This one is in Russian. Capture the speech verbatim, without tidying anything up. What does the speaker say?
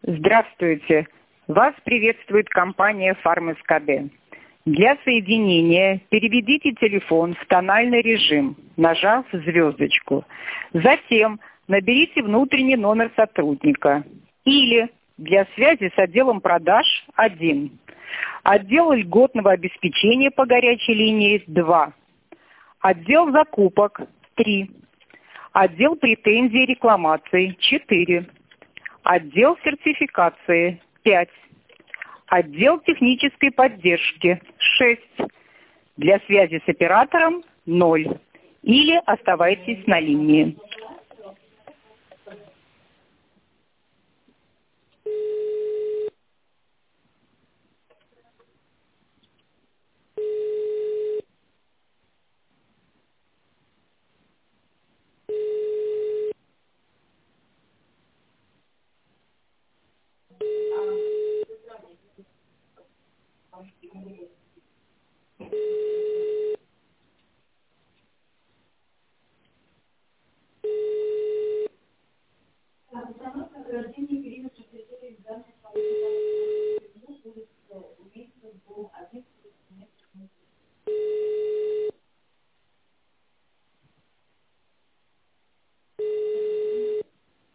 Здравствуйте. Вас приветствует компания «Фарм-СКД». Для соединения переведите телефон в тональный режим, нажав звездочку. Затем наберите внутренний номер сотрудника. Или для связи с отделом продаж один. Отдел льготного обеспечения по горячей линии два. Отдел закупок три. Отдел претензий и рекламаций четыре. Отдел сертификации пять. Отдел технической поддержки шесть. Для связи с оператором ноль. Или оставайтесь на линии.